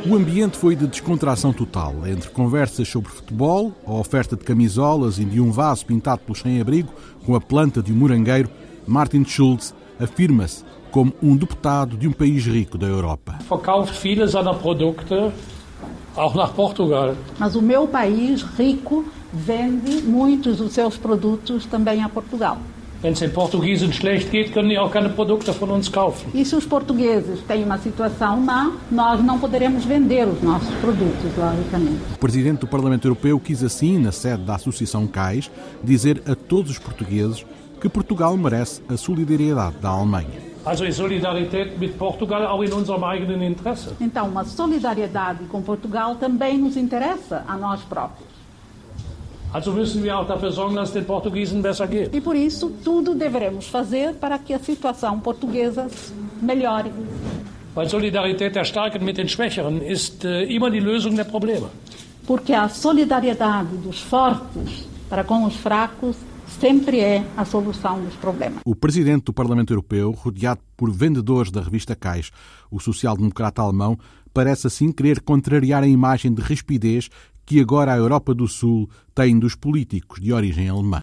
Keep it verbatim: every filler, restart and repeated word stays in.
O ambiente foi de descontração total, entre conversas sobre futebol, a oferta de camisolas e de um vaso pintado pelo sem-abrigo com a planta de um morangueiro. Martin Schulz afirma-se como um deputado de um país rico da Europa. Verkauft viele seiner Produkte auch nach Portugal. Mas o meu país rico vende muitos dos seus produtos também a Portugal. Wenn es den Portugiesen schlecht geht, können die auch keine Produkte von uns kaufen. E se os portugueses têm uma situação má, nós não poderemos vender os nossos produtos, logicamente. O presidente do Parlamento Europeu quis assim, na sede da Associação CAIS, dizer a todos os portugueses que Portugal merece a solidariedade da Alemanha. Also ist Solidarität mit Portugal auch in unserem eigenen Interesse. Então, uma solidariedade com Portugal também nos interessa a nós próprios. Also müssen wir auch dafür sorgen, dass es den Portugiesen besser geht. E por isso, tudo deveremos fazer para que a situação portuguesa melhore. Weil Solidarität der Starken mit den Schwächeren ist äh, immer die Lösung der Probleme. Porque a solidariedade dos fortes para com os fracos sempre é a solução dos problemas. O presidente do Parlamento Europeu, rodeado por vendedores da revista CAIS, o social-democrata alemão, parece assim querer contrariar a imagem de rispidez que agora a Europa do Sul tem dos políticos de origem alemã.